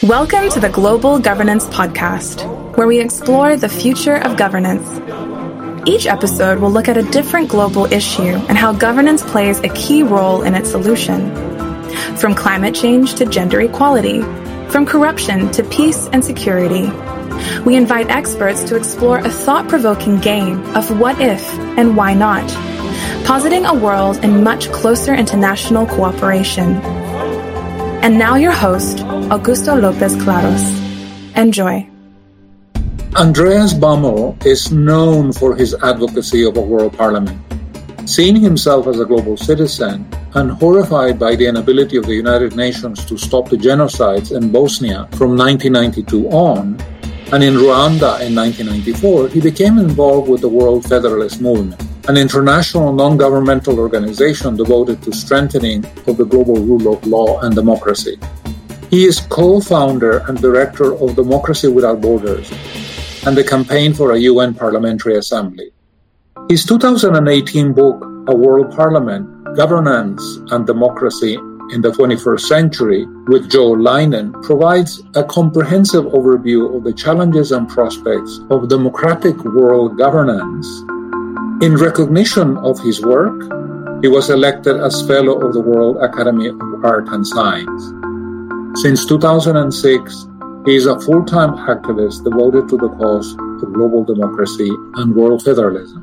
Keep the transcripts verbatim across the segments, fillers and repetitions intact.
Welcome to the Global Governance Podcast, where we explore the future of governance. Each episode will look at a different global issue and how governance plays a key role in its solution. From climate change to gender equality, from corruption to peace and security, we invite experts to explore a thought-provoking game of what if and why not, positing a world in much closer international cooperation. And now your host, Augusto Lopez Claros. Enjoy. Andreas Baumel is known for his advocacy of a world parliament. Seeing himself as a global citizen and horrified by the inability of the United Nations to stop the genocides in Bosnia from nineteen ninety-two on, and in Rwanda in nineteen ninety-four, he became involved with the World Federalist Movement, an international non-governmental organization devoted to strengthening of the global rule of law and democracy. He is co-founder and director of Democracy Without Borders and the Campaign for a U N Parliamentary Assembly. His two thousand eighteen book, A World Parliament, Governance and Democracy in the twenty-first Century, with Joe Leinen, provides a comprehensive overview of the challenges and prospects of democratic world governance. In recognition of his work, he was elected as Fellow of the World Academy of Art and Science. Since two thousand six, he is a full-time activist devoted to the cause of global democracy and world federalism.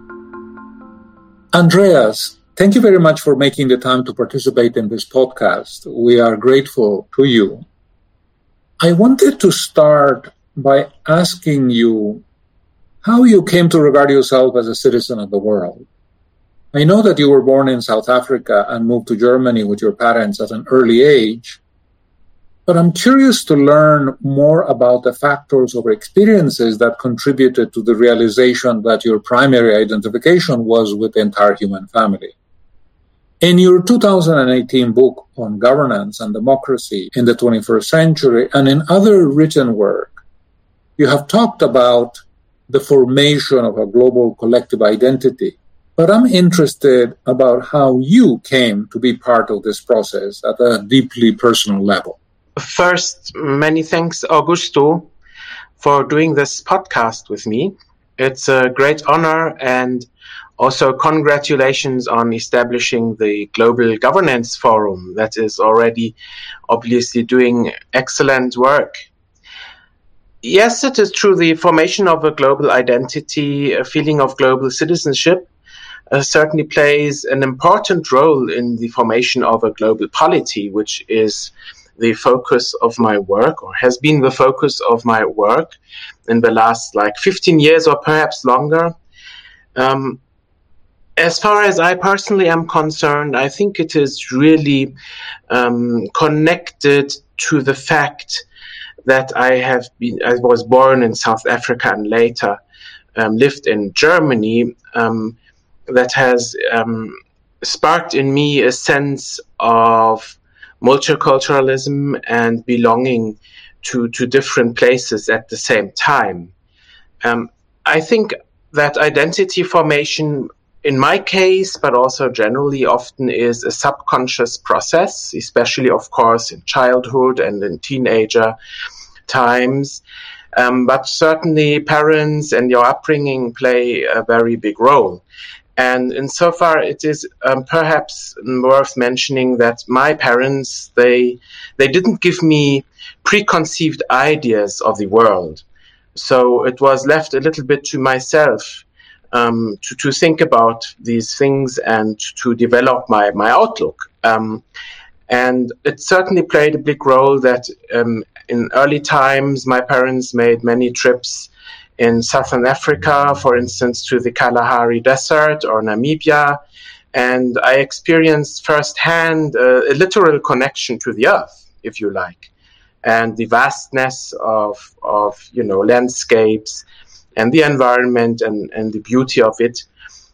Andreas, thank you very much for making the time to participate in this podcast. We are grateful to you. I wanted to start by asking you how you came to regard yourself as a citizen of the world. I know that you were born in South Africa and moved to Germany with your parents at an early age, but I'm curious to learn more about the factors or experiences that contributed to the realization that your primary identification was with the entire human family. In your two thousand eighteen book on governance and democracy in the twenty-first century and in other written work, you have talked about the formation of a global collective identity. But I'm interested about how you came to be part of this process at a deeply personal level. First, many thanks, Augusto, for doing this podcast with me. It's a great honor, and also congratulations on establishing the Global Governance Forum that is already obviously doing excellent work. Yes, it is true. The formation of a global identity, a feeling of global citizenship, uh, certainly plays an important role in the formation of a global polity, which is the focus of my work, or has been the focus of my work in the last like fifteen years or perhaps longer. Um, as far as I personally am concerned, I think it is really um, connected to the fact that I have been, I was born in South Africa and later um, lived in Germany, um, that has um, sparked in me a sense of multiculturalism and belonging to, to different places at the same time. Um, I think that identity formation, in my case, but also generally often, is a subconscious process, especially, of course, in childhood and in teenager times. Um, but certainly parents and your upbringing play a very big role. And insofar, it is um, perhaps worth mentioning that my parents, they they didn't give me preconceived ideas of the world. So it was left a little bit to myself um, to, to think about these things and to develop my, my outlook. Um, and it certainly played a big role that um, in early times, my parents made many trips in Southern Africa, for instance, to the Kalahari Desert or Namibia. And I experienced firsthand uh, a literal connection to the earth, if you like, and the vastness of, of you know, landscapes and the environment and, and the beauty of it.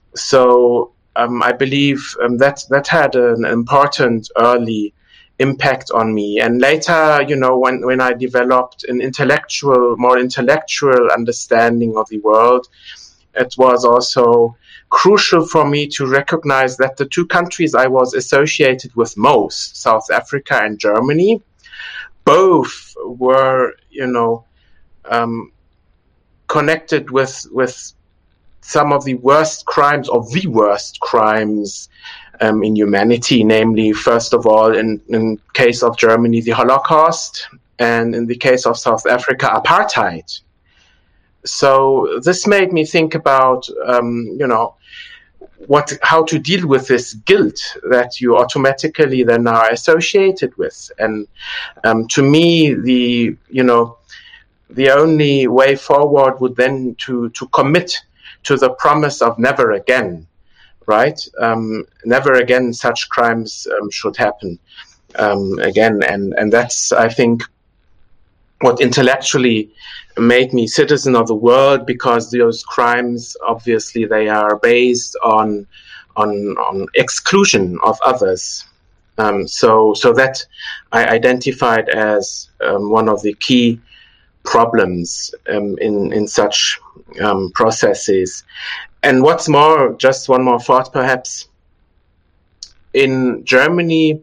So um, I believe um, that, that had an important early impact on me. And later, you know, when, when I developed an intellectual, more intellectual understanding of the world, it was also crucial for me to recognize that the two countries I was associated with most, South Africa and Germany, both were, you know, um, connected with with some of the worst crimes, or the worst crimes um, in humanity, namely, first of all, in, in case of Germany, the Holocaust, and in the case of South Africa, apartheid. So this made me think about, um, you know, what, how to deal with this guilt that you automatically then are associated with. And um, to me, the, you know, the only way forward would then to, to commit to the promise of never again, right? Um, never again such crimes um, should happen um, again. And, and that's, I think, what intellectually made me citizen of the world, because those crimes, obviously, they are based on on, on exclusion of others. Um, so, so that I identified as um, one of the key problems um, in in such um, processes. And what's more, just one more thought, perhaps. In Germany,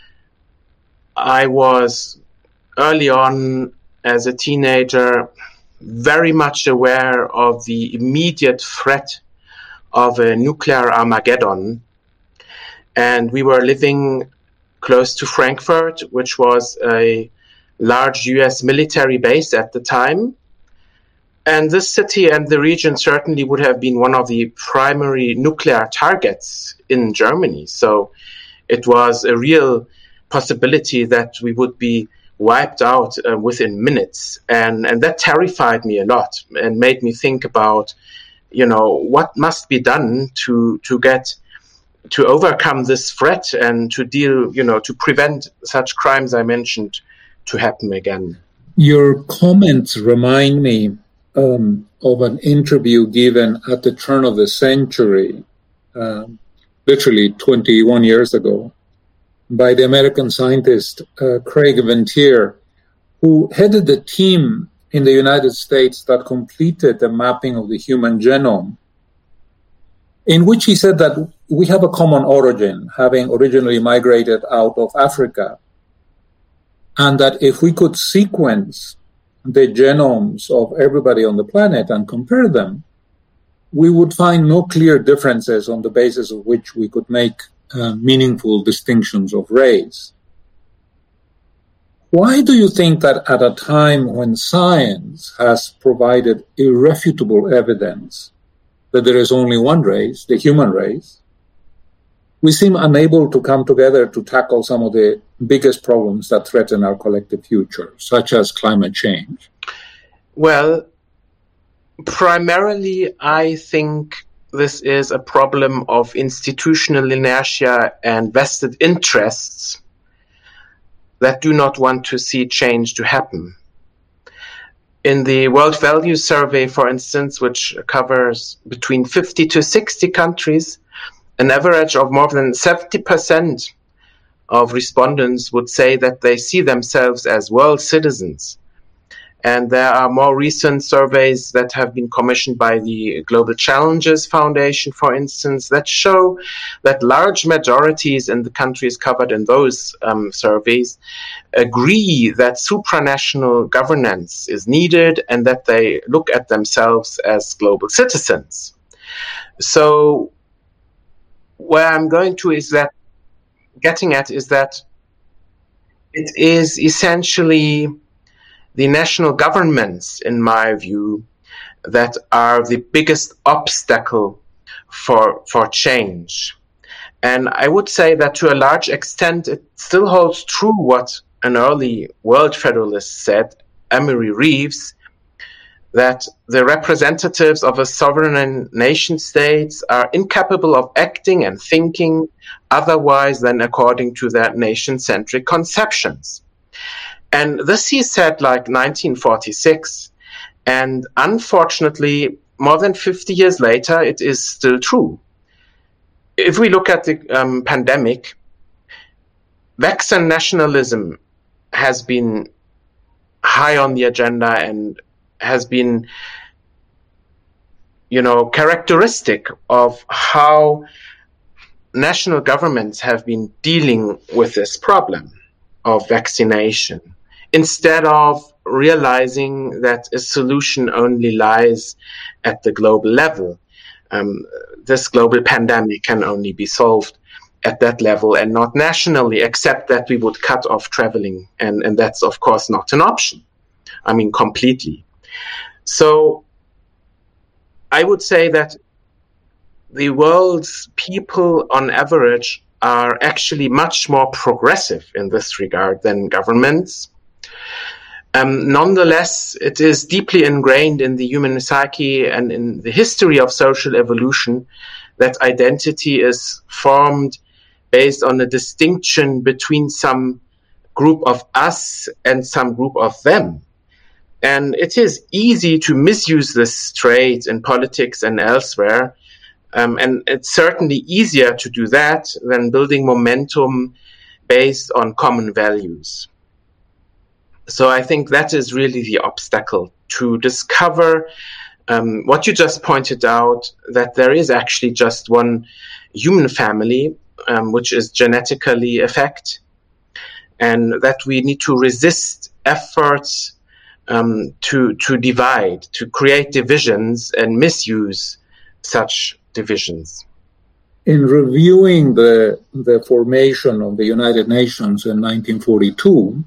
I was early on, as a teenager, very much aware of the immediate threat of a nuclear Armageddon. And we were living close to Frankfurt, which was a large U S military base at the time. And this city and the region certainly would have been one of the primary nuclear targets in Germany. So it was a real possibility that we would be wiped out uh, within minutes. And, and that terrified me a lot and made me think about, you know, what must be done to, to get, to overcome this threat and to deal, you know, to prevent such crimes I mentioned to happen again. Your comments remind me um, of an interview given at the turn of the century, um, literally twenty-one years ago, by the American scientist uh, Craig Venter, who headed the team in the United States that completed the mapping of the human genome, in which he said that we have a common origin, having originally migrated out of Africa, and that if we could sequence the genomes of everybody on the planet and compare them, we would find no clear differences on the basis of which we could make uh, meaningful distinctions of race. Why do you think that at a time when science has provided irrefutable evidence that there is only one race, the human race, we seem unable to come together to tackle some of the biggest problems that threaten our collective future, such as climate change? Well, primarily, I think this is a problem of institutional inertia and vested interests that do not want to see change to happen. In the World Values Survey, for instance, which covers between fifty to sixty countries, an average of more than seventy percent of respondents would say that they see themselves as world citizens. And there are more recent surveys that have been commissioned by the Global Challenges Foundation, for instance, that show that large majorities in the countries covered in those um, surveys agree that supranational governance is needed and that they look at themselves as global citizens. So where I'm going to is that, getting at is that it is essentially the national governments, in my view, that are the biggest obstacle for for change. And I would say that to a large extent, it still holds true what an early world federalist said, Emery Reeves, that the representatives of a sovereign nation states are incapable of acting and thinking otherwise than according to their nation-centric conceptions. And this he said like nineteen forty-six, and unfortunately, more than fifty years later, it is still true. If we look at the um, pandemic, vaccine nationalism has been high on the agenda and has been, you know, characteristic of how national governments have been dealing with this problem of vaccination instead of realizing that a solution only lies at the global level. Um, this global pandemic can only be solved at that level and not nationally, except that we would cut off traveling. And, and that's, of course, not an option. I mean, completely. So I would say that the world's people, on average, are actually much more progressive in this regard than governments. Um, nonetheless, it is deeply ingrained in the human psyche and in the history of social evolution that identity is formed based on a distinction between some group of us and some group of them. And it is easy to misuse this trait in politics and elsewhere. Um, and it's certainly easier to do that than building momentum based on common values. So I think that is really the obstacle, to discover um, what you just pointed out, that there is actually just one human family, um, which is genetically affected, and that we need to resist efforts um, to, to divide, to create divisions and misuse such divisions. In reviewing the, the formation of the United Nations in nineteen forty-two,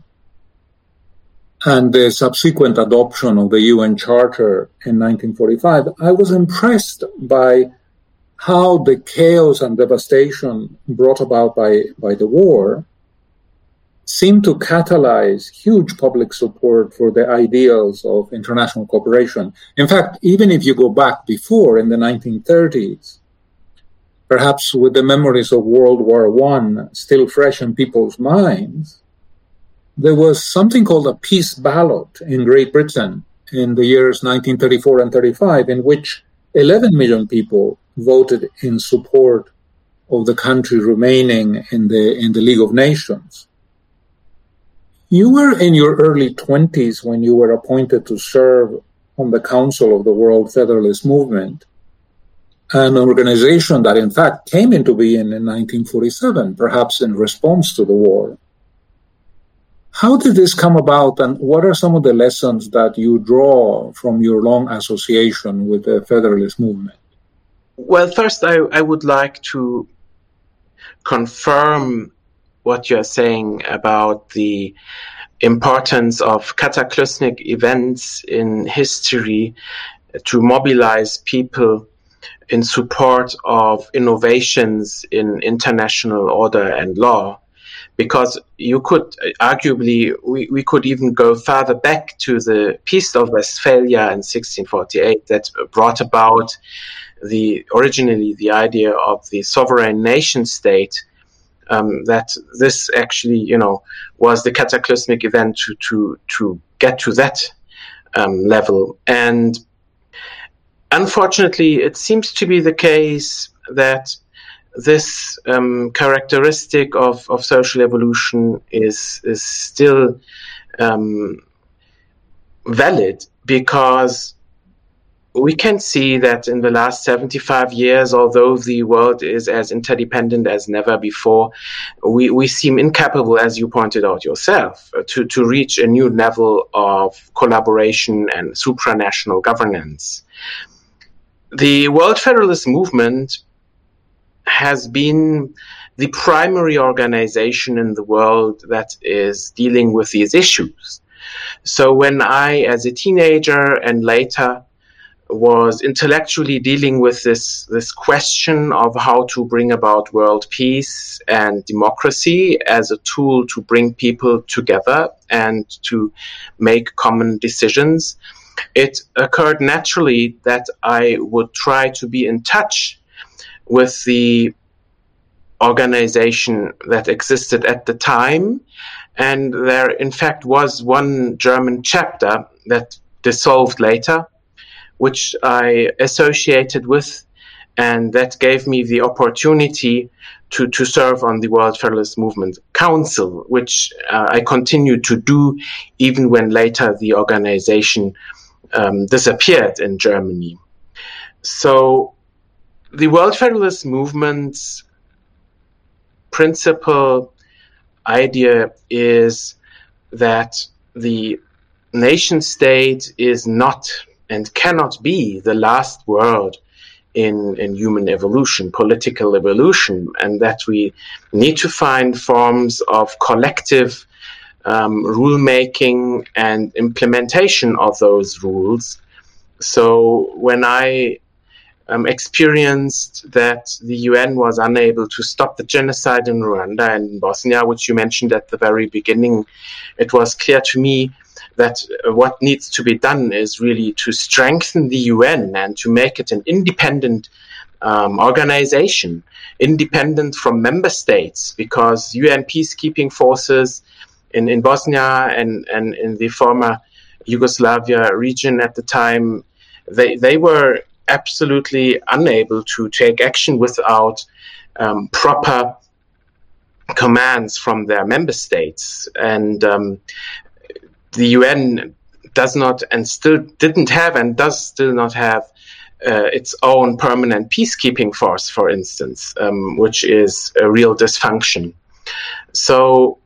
and the subsequent adoption of the U N Charter in nineteen forty-five, I was impressed by how the chaos and devastation brought about by, by the war seemed to catalyze huge public support for the ideals of international cooperation. In fact, even if you go back before, in the nineteen thirties, perhaps with the memories of World War One still fresh in people's minds, there was something called a peace ballot in Great Britain in the years nineteen thirty-four and thirty-five, in which eleven million people voted in support of the country remaining in the in the League of Nations. You were in your early twenties when you were appointed to serve on the Council of the World Federalist Movement, an organization that in fact came into being in nineteen forty-seven, perhaps in response to the war. How did this come about, and what are some of the lessons that you draw from your long association with the Federalist Movement? Well, first, I, I would like to confirm what you're saying about the importance of cataclysmic events in history to mobilize people in support of innovations in international order and law. Because you could, arguably, we, we could even go further back to the Peace of Westphalia in sixteen forty-eight that brought about the originally the idea of the sovereign nation state, um, that this actually, you know, was the cataclysmic event to, to, to get to that um, level. And unfortunately, it seems to be the case that this um, characteristic of, of social evolution is is still um, valid, because we can see that in the last seventy-five years, although the world is as interdependent as never before, we, we seem incapable, as you pointed out yourself, to, to reach a new level of collaboration and supranational governance. The World Federalist Movement has been the primary organization in the world that is dealing with these issues. So when I, as a teenager and later, was intellectually dealing with this, this question of how to bring about world peace and democracy as a tool to bring people together and to make common decisions, it occurred naturally that I would try to be in touch with the organization that existed at the time. And there, in fact, was one German chapter that dissolved later, which I associated with, and that gave me the opportunity to, to serve on the World Federalist Movement Council, which uh, I continued to do even when later the organization um, disappeared in Germany. So the World Federalist Movement's principal idea is that the nation state is not and cannot be the last word in, in human evolution, political evolution, and that we need to find forms of collective um, rule-making and implementation of those rules. So when I um, experienced that the U N was unable to stop the genocide in Rwanda and in Bosnia, which you mentioned at the very beginning, it was clear to me that uh, what needs to be done is really to strengthen the U N and to make it an independent um, organization, independent from member states, because U N peacekeeping forces in, in Bosnia and, and in the former Yugoslavia region at the time, they, they were absolutely unable to take action without um, proper commands from their member states. And um, the U N does not and still didn't have and does still not have uh, its own permanent peacekeeping force, for instance, um, which is a real dysfunction. So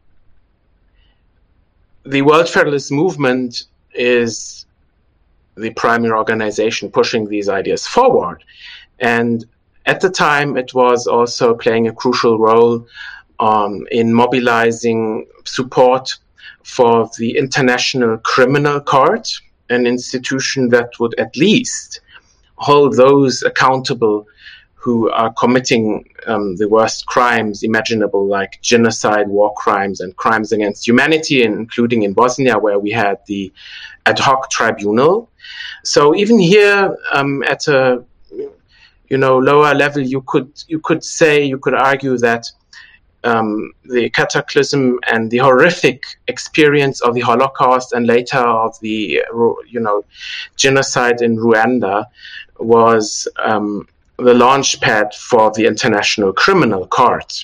the World Federalist Movement is the primary organization pushing these ideas forward. And at the time, it was also playing a crucial role um, in mobilizing support for the International Criminal Court, an institution that would at least hold those accountable who are committing um, the worst crimes imaginable, like genocide, war crimes, and crimes against humanity, including in Bosnia, where we had the ad hoc tribunal. So even here, um, at a you know lower level, you could you could say you could argue that um, the cataclysm and the horrific experience of the Holocaust and later of the you know genocide in Rwanda was um, the launch pad for the International Criminal Court.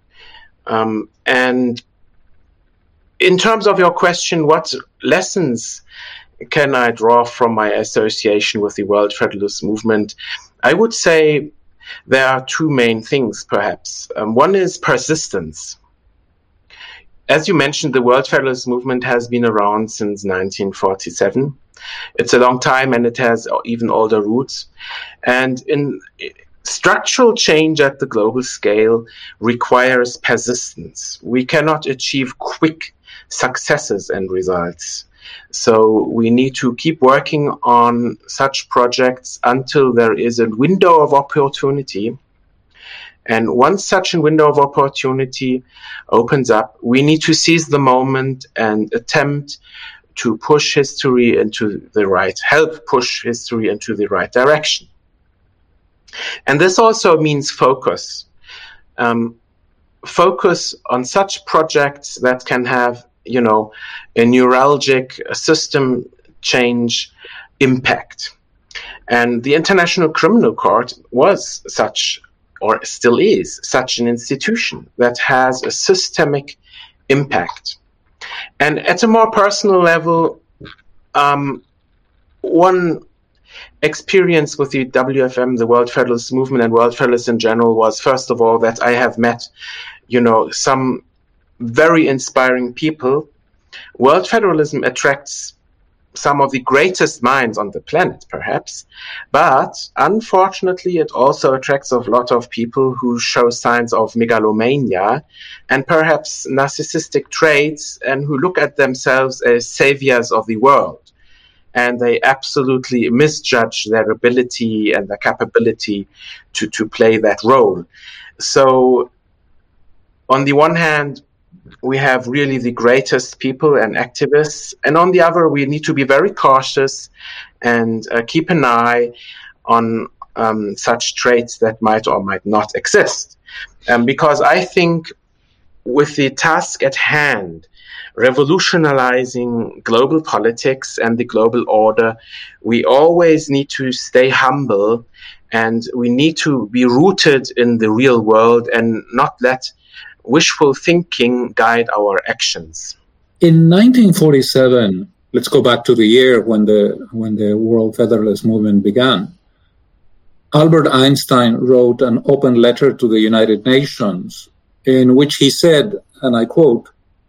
Um, and in terms of your question, what lessons can I draw from my association with the World Federalist Movement? I would say there are two main things, perhaps. Um, one is persistence. As you mentioned, the World Federalist Movement has been around since nineteen forty-seven. It's a long time, and it has even older roots. And in structural change at the global scale requires persistence. We cannot achieve quick successes and results. So we need to keep working on such projects until there is a window of opportunity. And once such a window of opportunity opens up, we need to seize the moment and attempt to push history into the right, help push history into the right direction. And this also means focus. Um, focus on such projects that can have, you know, a neuralgic a system change impact. And the International Criminal Court was such, or still is, such an institution that has a systemic impact. And at a more personal level, um, one experience with the W F M, the World Federalist Movement, and World Federalists in general was, first of all, that I have met, you know, some very inspiring people. World Federalism attracts some of the greatest minds on the planet, perhaps, but unfortunately it also attracts a lot of people who show signs of megalomania and perhaps narcissistic traits, and who look at themselves as saviors of the world. And they absolutely misjudge their ability and their capability to, to play that role. So on the one hand, we have really the greatest people and activists, and on the other, we need to be very cautious and uh, keep an eye on um, such traits that might or might not exist. Um, because I think with the task at hand, revolutionizing global politics and the global order, we always need to stay humble, and we need to be rooted in the real world and not let wishful thinking guide our actions. In nineteen forty-seven, let's go back to the year when the when the World Federalist Movement began, Albert Einstein wrote an open letter to the United Nations in which he said, and I quote,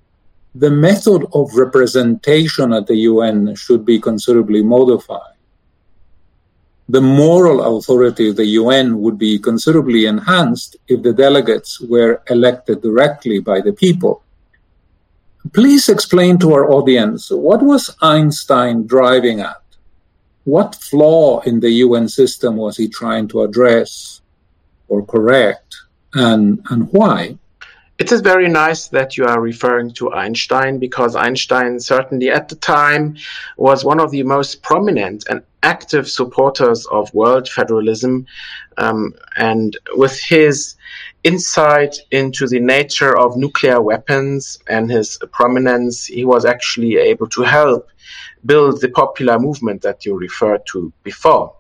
the method of representation at the U N should be considerably modified. The moral authority of the U N would be considerably enhanced if the delegates were elected directly by the people. Please explain to our audience, what was Einstein driving at? What flaw in the U N system was he trying to address or correct, and, and why? It is very nice that you are referring to Einstein, because Einstein certainly at the time was one of the most prominent and active supporters of world federalism, um, and with his insight into the nature of nuclear weapons and his prominence, he was actually able to help build the popular movement that you referred to before.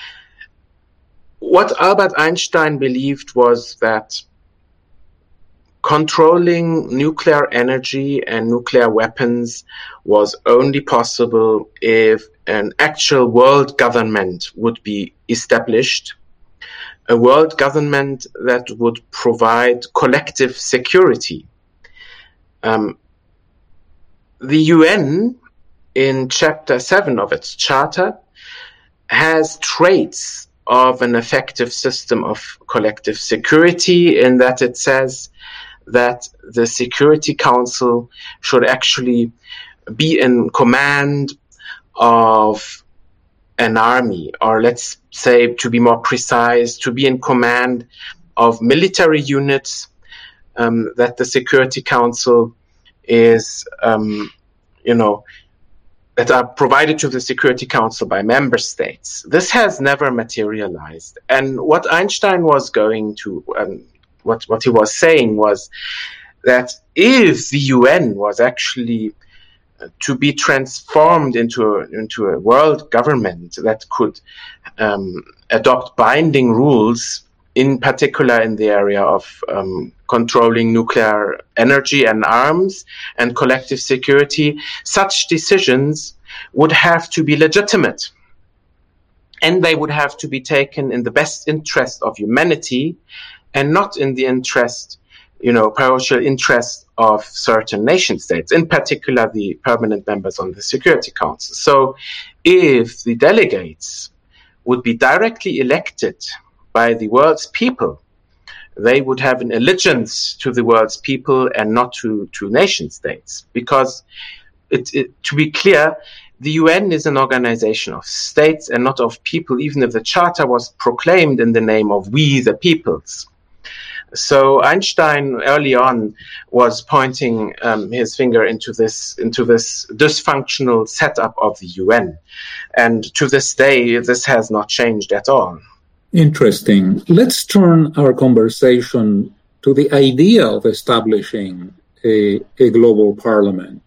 What Albert Einstein believed was that controlling nuclear energy and nuclear weapons was only possible if an actual world government would be established, a world government that would provide collective security. Um, the U N, in Chapter seven of its Charter, has traits of an effective system of collective security, in that it says that the Security Council should actually be in command of an army, or let's say, to be more precise, to be in command of military units, um, that the Security Council is, um, you know, that are provided to the Security Council by member states. This has never materialized. And what Einstein was going to, um, what, what he was saying was that if the U N was actually to be transformed into a, into a world government that could um, adopt binding rules, in particular in the area of um, controlling nuclear energy and arms and collective security, such decisions would have to be legitimate. And they would have to be taken in the best interest of humanity and not in the interest, you know, parochial interest of certain nation states, in particular the permanent members on the Security Council. So if the delegates would be directly elected by the world's people, they would have an allegiance to the world's people and not to, to nation states. Because, it, it, to be clear, the U N is an organization of states and not of people, even if the Charter was proclaimed in the name of we the peoples. So Einstein early on was pointing um, his finger into this into this dysfunctional setup of the U N. And to this day, this has not changed at all. Interesting. Let's turn our conversation to the idea of establishing a, a global parliament.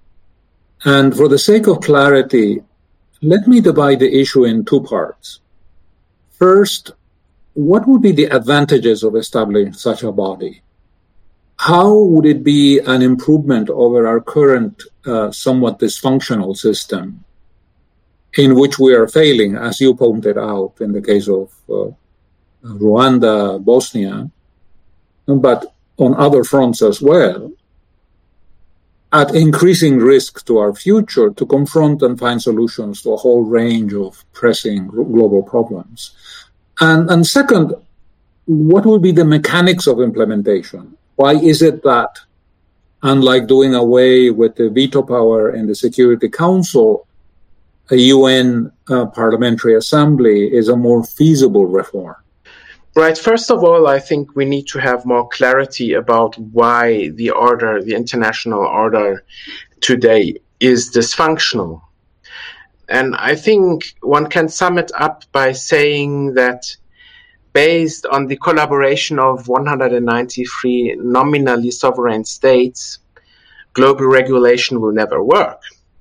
And for the sake of clarity, let me divide the issue in two parts. First, what would be the advantages of establishing such a body? How would it be an improvement over our current uh, somewhat dysfunctional system, in which we are failing, as you pointed out, in the case of uh, Rwanda, Bosnia, but on other fronts as well, at increasing risk to our future to confront and find solutions to a whole range of pressing global problems? And, and second, what will be the mechanics of implementation? Why is it that, unlike doing away with the veto power in the Security Council, a U N uh, Parliamentary Assembly is a more feasible reform? Right. First of all, I think we need to have more clarity about why the order, the international order today is dysfunctional. And I think one can sum it up by saying that based on the collaboration of one hundred ninety-three nominally sovereign states, global regulation will never work.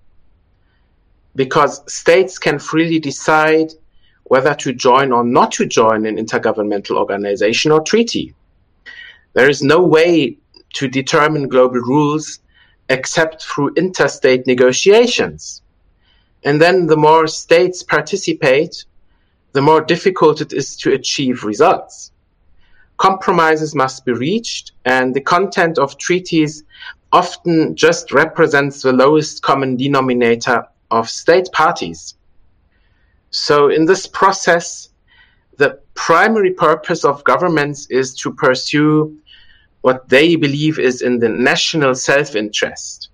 Because states can freely decide whether to join or not to join an intergovernmental organization or treaty. There is no way to determine global rules except through interstate negotiations. And then the more states participate, the more difficult it is to achieve results. Compromises must be reached, and the content of treaties often just represents the lowest common denominator of state parties. So in this process, the primary purpose of governments is to pursue what they believe is in the national self-interest.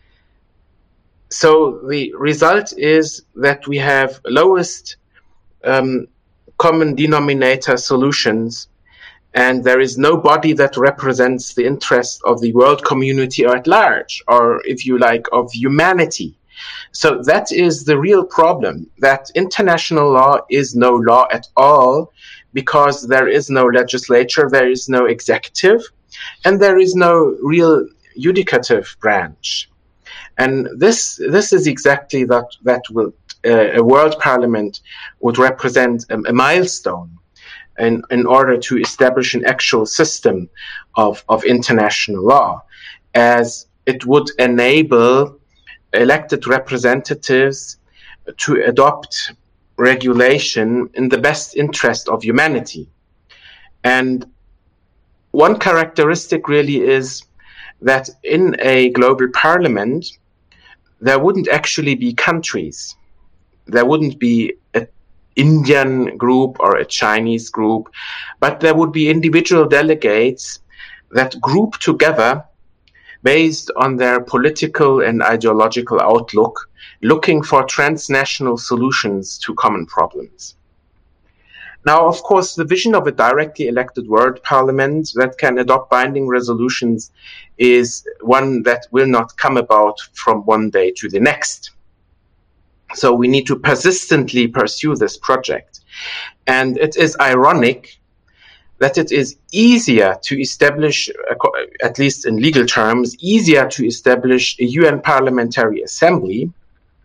So the result is that we have lowest um, common denominator solutions, and there is no body that represents the interest of the world community at large, or if you like, of humanity. So that is the real problem, that international law is no law at all, because there is no legislature, there is no executive, and there is no real judicative branch. And this this is exactly that that will uh, a world parliament would represent a, a milestone in, in order to establish an actual system of, of international law, as it would enable elected representatives to adopt regulation in the best interest of humanity. And one characteristic really is that in a global parliament, there wouldn't actually be countries. There wouldn't be an Indian group or a Chinese group, but there would be individual delegates that group together based on their political and ideological outlook, looking for transnational solutions to common problems. Now, of course, the vision of a directly elected world parliament that can adopt binding resolutions is one that will not come about from one day to the next. So we need to persistently pursue this project. And it is ironic that it is easier to establish, at least in legal terms, easier to establish a U N Parliamentary Assembly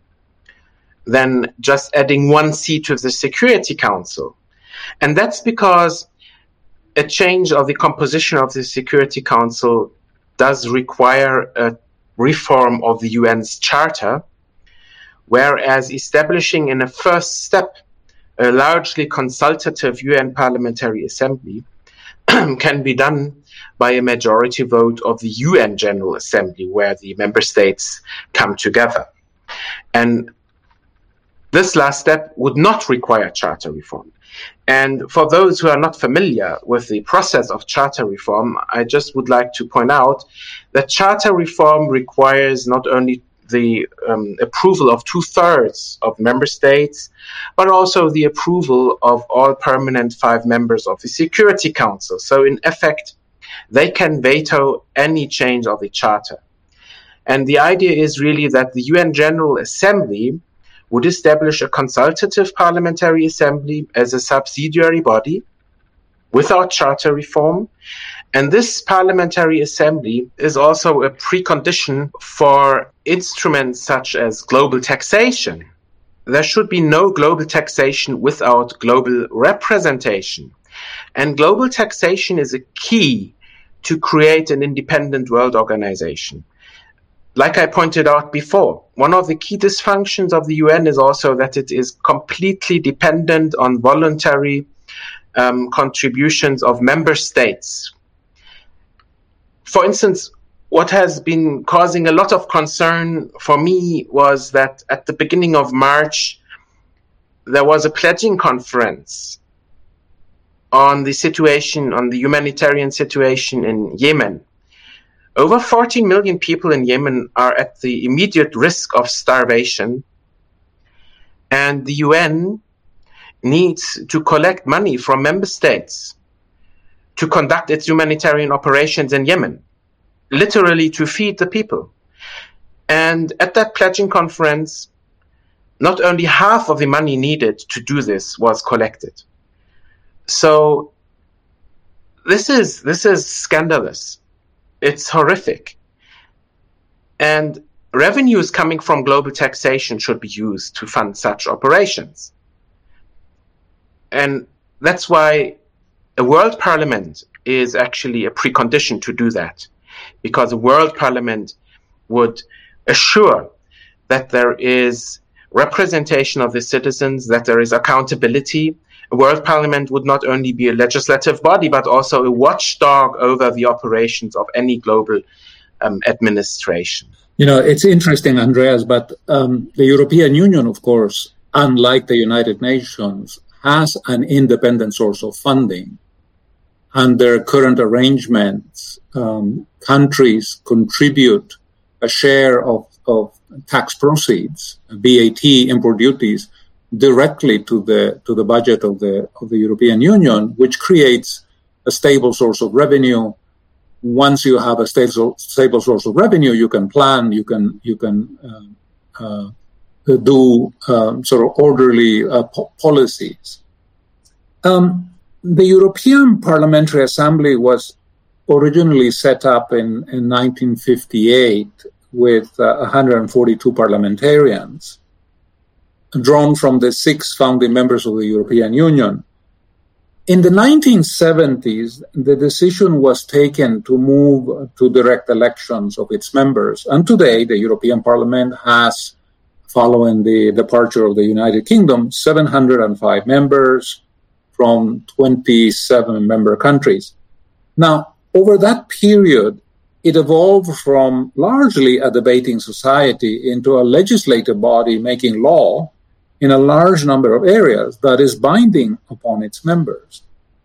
than just adding one seat to the Security Council. And that's because a change of the composition of the Security Council does require a reform of the U N's charter, whereas establishing in a first step a largely consultative U N Parliamentary Assembly can be done by a majority vote of the U N General Assembly, where the member states come together. And this last step would not require charter reform. And for those who are not familiar with the process of charter reform, I just would like to point out that charter reform requires not only the um, approval of two-thirds of member states, but also the approval of all permanent five members of the Security Council. So in effect, they can veto any change of the charter. And the idea is really that the U N General Assembly would establish a consultative parliamentary assembly as a subsidiary body without charter reform. And this parliamentary assembly is also a precondition for instruments such as global taxation. There should be no global taxation without global representation. And global taxation is a key to create an independent world organization. Like I pointed out before, one of the key dysfunctions of the U N is also that it is completely dependent on voluntary um, contributions of member states. For instance, what has been causing a lot of concern for me was that at the beginning of March, there was a pledging conference on the situation, on the humanitarian situation in Yemen. Over fourteen million people in Yemen are at the immediate risk of starvation, and the U N needs to collect money from member states to conduct its humanitarian operations in Yemen, literally to feed the people. And at that pledging conference, not only half of the money needed to do this was collected. So this is this is scandalous. It's horrific. And revenues coming from global taxation should be used to fund such operations. And that's why a world parliament is actually a precondition to do that, because a world parliament would assure that there is representation of the citizens, that there is accountability. A world parliament would not only be a legislative body, but also a watchdog over the operations of any global um, administration. You know, it's interesting, Andreas, but um, the European Union, of course, unlike the United Nations, has an independent source of funding. Under current arrangements, um, countries contribute a share of, of tax proceeds, V A T, import duties, directly to the to the budget of the of the European Union, which creates a stable source of revenue. Once you have a stable stable source of revenue, you can plan, you can you can uh, uh, do uh, sort of orderly uh, po- policies. Um, the European Parliamentary Assembly was originally set up in, in nineteen fifty-eight with uh, one hundred forty-two parliamentarians, drawn from the six founding members of the European Union. In the nineteen seventies, the decision was taken to move to direct elections of its members. And today, the European Parliament has, following the departure of the United Kingdom, seven hundred five members from twenty-seven member countries. Now, over that period, it evolved from largely a debating society into a legislative body making law in a large number of areas that is binding upon its members.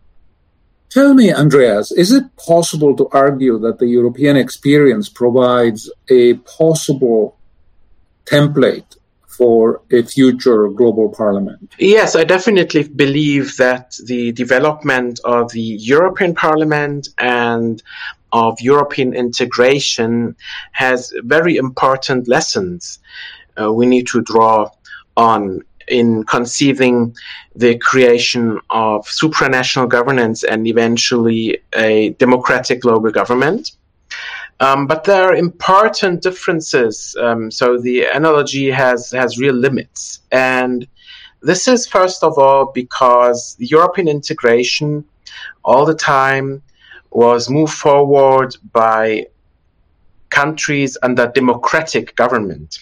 Tell me, Andreas, is it possible to argue that the European experience provides a possible template for a future global parliament? Yes, I definitely believe that the development of the European Parliament and of European integration has very important lessons uh, we need to draw on in conceiving the creation of supranational governance and eventually a democratic global government. Um, but there are important differences. Um, so the analogy has, has real limits. And this is, first of all, because the European integration all the time was moved forward by countries under democratic government.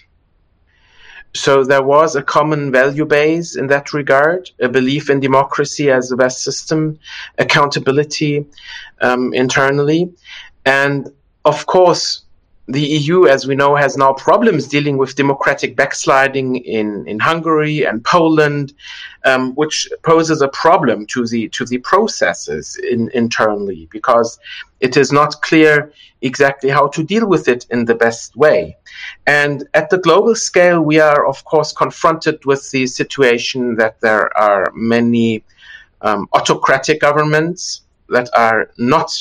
So there was a common value base in that regard, a belief in democracy as the best system, accountability um, internally. And of course, the E U, as we know, has now problems dealing with democratic backsliding in, in Hungary and Poland, um, which poses a problem to the to the processes in, internally, because it is not clear exactly how to deal with it in the best way. And at the global scale, we are, of course, confronted with the situation that there are many um, autocratic governments that are not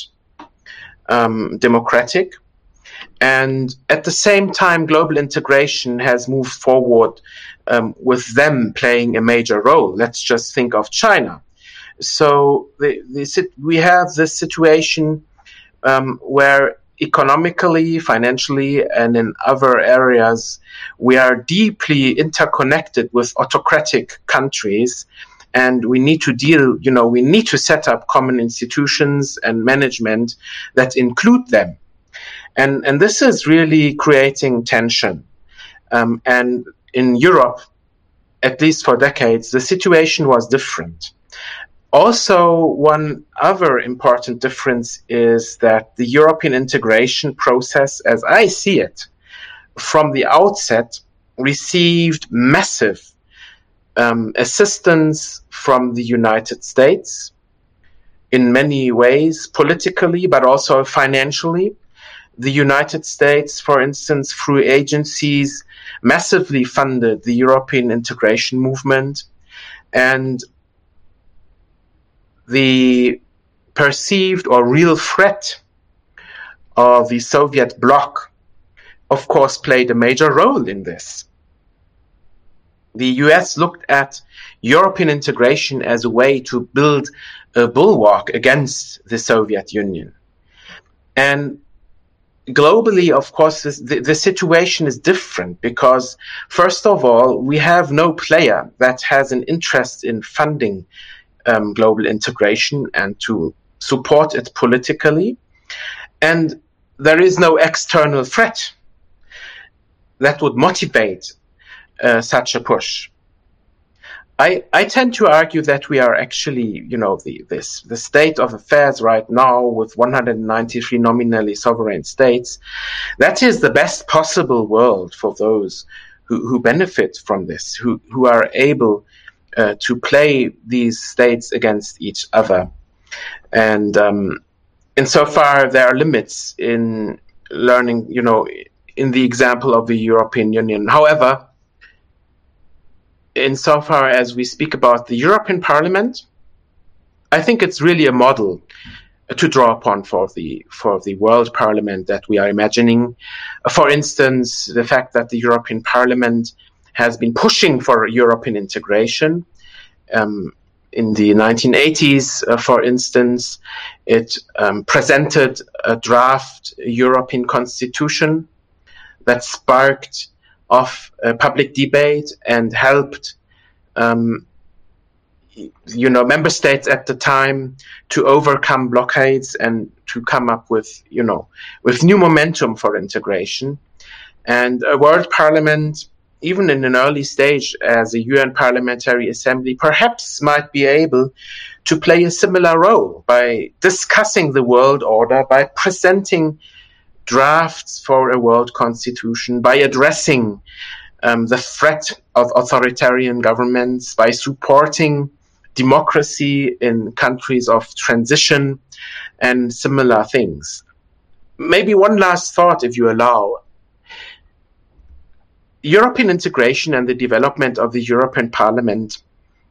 um, democratic. And at the same time, global integration has moved forward um, with them playing a major role. Let's just think of China. So the, the, we have this situation um, where economically, financially, and in other areas, we are deeply interconnected with autocratic countries. And we need to deal, you know, we need to set up common institutions and management that include them. And, and this is really creating tension. Um, and in Europe, at least for decades, the situation was different. Also, one other important difference is that the European integration process, as I see it, from the outset, received massive um, assistance from the United States in many ways, politically, but also financially. The United States, for instance, through agencies, massively funded the European integration movement, and the perceived or real threat of the Soviet bloc, of course, played a major role in this. The U S looked at European integration as a way to build a bulwark against the Soviet Union. And globally, of course, this, the, the situation is different because, first of all, we have no player that has an interest in funding um, global integration and to support it politically. And there is no external threat that would motivate uh, such a push. I, I tend to argue that we are actually, you know, the this the state of affairs right now with one hundred ninety-three nominally sovereign states. That is the best possible world for those who, who benefit from this, who, who are able uh, to play these states against each other. And um, insofar, there are limits in learning, you know, in the example of the European Union. However, insofar as we speak about the European Parliament, I think it's really a model to draw upon for the for the world parliament that we are imagining. For instance, the fact that the European Parliament has been pushing for European integration. Um, in the nineteen eighties, uh, for instance, it um, presented a draft European constitution that sparked off a public debate and helped um, you know, member states at the time to overcome blockades and to come up with, you know, with new momentum for integration. And a world parliament, even in an early stage as a U N Parliamentary Assembly, perhaps might be able to play a similar role by discussing the world order, by presenting drafts for a world constitution, by addressing um, the threat of authoritarian governments, by supporting democracy in countries of transition and similar things. Maybe one last thought, if you allow. European integration and the development of the European Parliament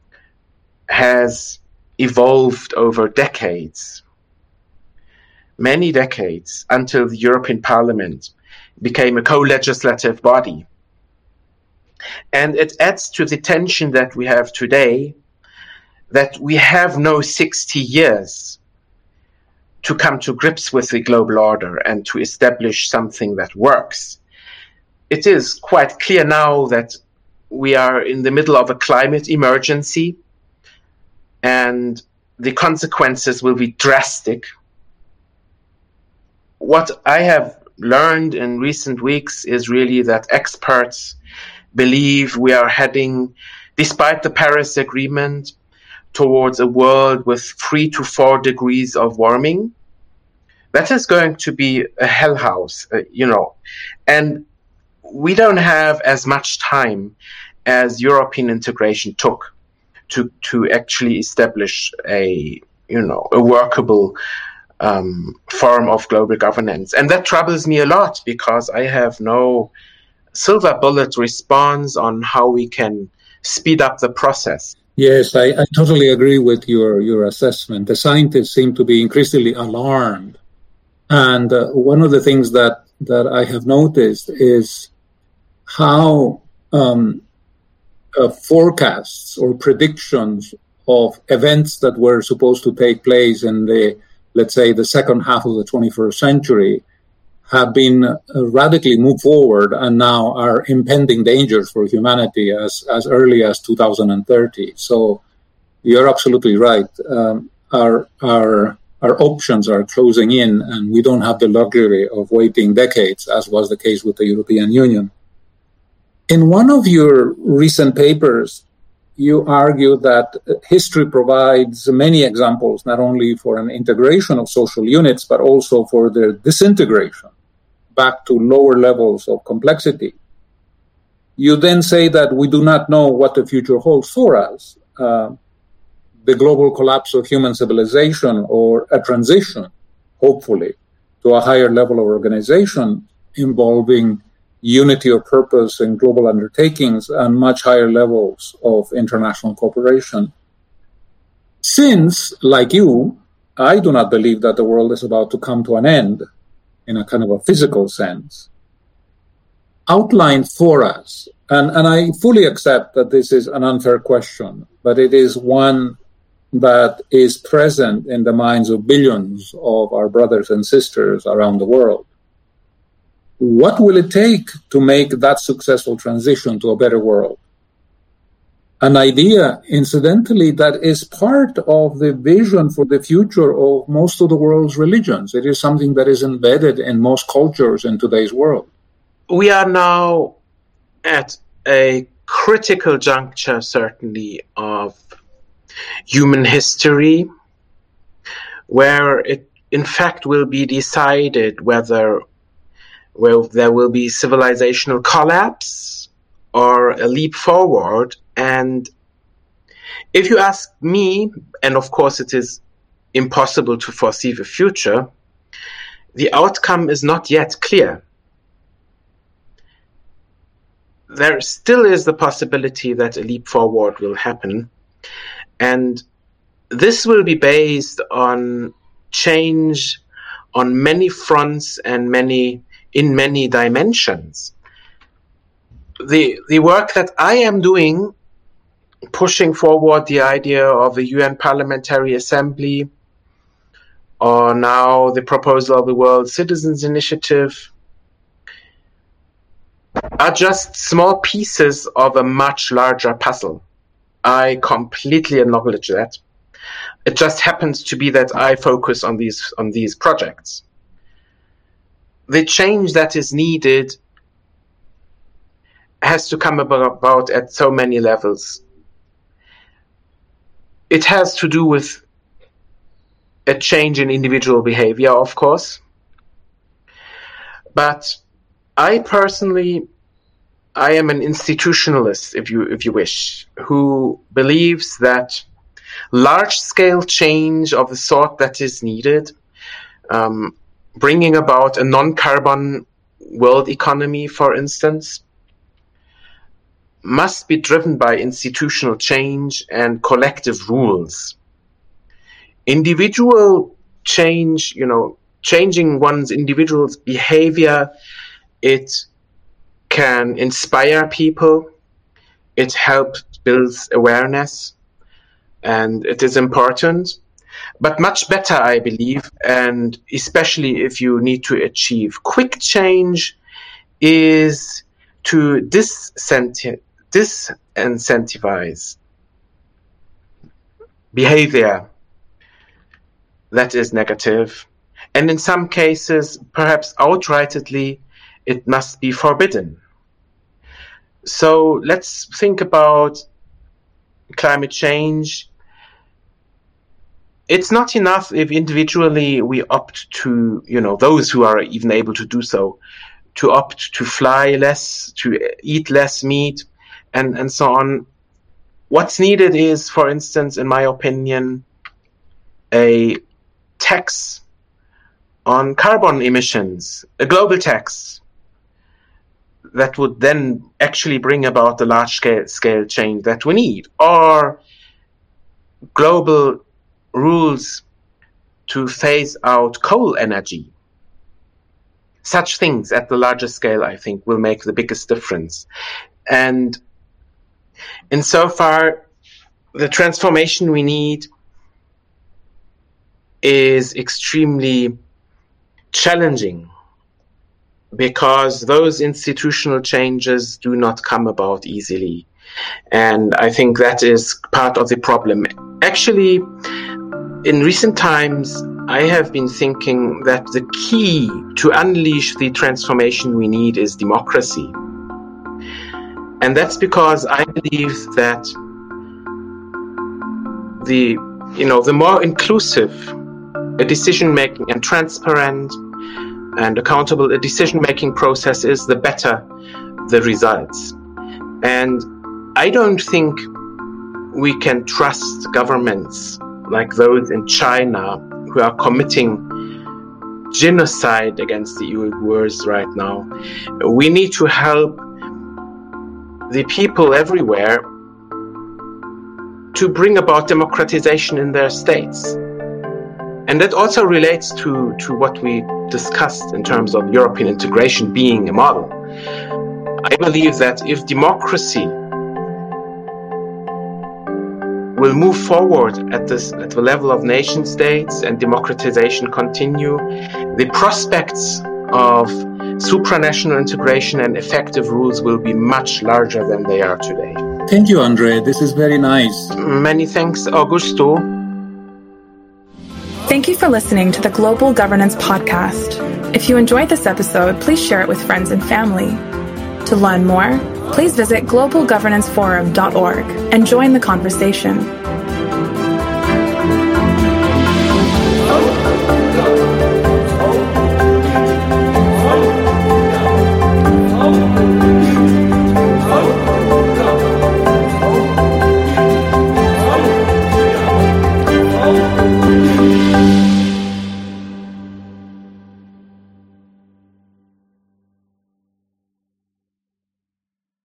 has evolved over decades, many decades, until the European Parliament became a co-legislative body. And it adds to the tension that we have today that we have no sixty years to come to grips with the global order and to establish something that works. It is quite clear now that we are in the middle of a climate emergency, and the consequences will be drastic. What I have learned in recent weeks is really that experts believe we are heading, despite the Paris Agreement, towards a world with three to four degrees of warming. That is going to be a hell house, uh, you know. And we don't have as much time as European integration took to to actually establish a, you know, a workable um, form of global governance. And that troubles me a lot because I have no silver bullet response on how we can speed up the process. Yes, I, I totally agree with your, your assessment. The scientists seem to be increasingly alarmed. And uh, one of the things that, that I have noticed is how um, uh, forecasts or predictions of events that were supposed to take place in the, let's say, the second half of the twenty-first century have been uh, radically moved forward and now are impending dangers for humanity as, as early as two thousand thirty. So you're absolutely right. Um, our, our, our options are closing in, and we don't have the luxury of waiting decades, as was the case with the European Union. In one of your recent papers, you argue that history provides many examples, not only for an integration of social units, but also for their disintegration back to lower levels of complexity. You then say that we do not know what the future holds for us, uh, the global collapse of human civilization or a transition, hopefully, to a higher level of organization involving unity of purpose in global undertakings and much higher levels of international cooperation. Since, like you, I do not believe that the world is about to come to an end in a kind of a physical sense, outline for us, and, and I fully accept that this is an unfair question, but it is one that is present in the minds of billions of our brothers and sisters around the world. What will it take to make that successful transition to a better world? An idea, incidentally, that is part of the vision for the future of most of the world's religions. It is something that is embedded in most cultures in today's world. We are now at a critical juncture, certainly, of human history, where it, in fact, will be decided whether well, there will be civilizational collapse or a leap forward. And if you ask me, and of course it is impossible to foresee the future, the outcome is not yet clear. There still is the possibility that a leap forward will happen, and this will be based on change on many fronts and many in many dimensions. The the work that I am doing, pushing forward the idea of a U N Parliamentary Assembly, or now the proposal of the World Citizens Initiative, are just small pieces of a much larger puzzle. I completely acknowledge that. It just happens to be that I focus on these on these projects. The change that is needed has to come about at so many levels. It has to do with a change in individual behavior, of course. But I personally, I am an institutionalist, if you if you wish, who believes that large-scale change of the sort that is needed, um, bringing about a non-carbon world economy, for instance, must be driven by institutional change and collective rules. Individual change, you know, changing one's individual's behavior, it can inspire people, it helps build awareness, and it is important. But much better, I believe, and especially if you need to achieve quick change, is to disincentivize behavior that is negative. And in some cases, perhaps outrightly, it must be forbidden. So let's think about climate change. It's not enough if individually we opt to, you know, those who are even able to do so, to opt to fly less, to eat less meat, and, and so on. What's needed is, for instance, in my opinion, a tax on carbon emissions, a global tax that would then actually bring about the large scale, scale change that we need, or global rules to phase out coal energy. Such things at the larger scale, I think, will make the biggest difference. And insofar, the transformation we need is extremely challenging, because those institutional changes do not come about easily. And I think that is part of the problem. Actually, in recent times, I have been thinking that the key to unleash the transformation we need is democracy. And that's because I believe that the, you know, the more inclusive a decision-making and transparent and accountable a decision-making process is, the better the results. And I don't think we can trust governments like those in China who are committing genocide against the Uyghurs right now. We need to help the people everywhere to bring about democratization in their states. And that also relates to, to what we discussed in terms of European integration being a model. I believe that if democracy will move forward at this at the level of nation states and democratization continue, the prospects of supranational integration and effective rules will be much larger than they are today. Thank you, Andre. This is very nice. Many thanks, Augusto. Thank you for listening to the Global Governance Podcast. If you enjoyed this episode, please share it with friends and family. To learn more, please visit global governance forum dot org and join the conversation.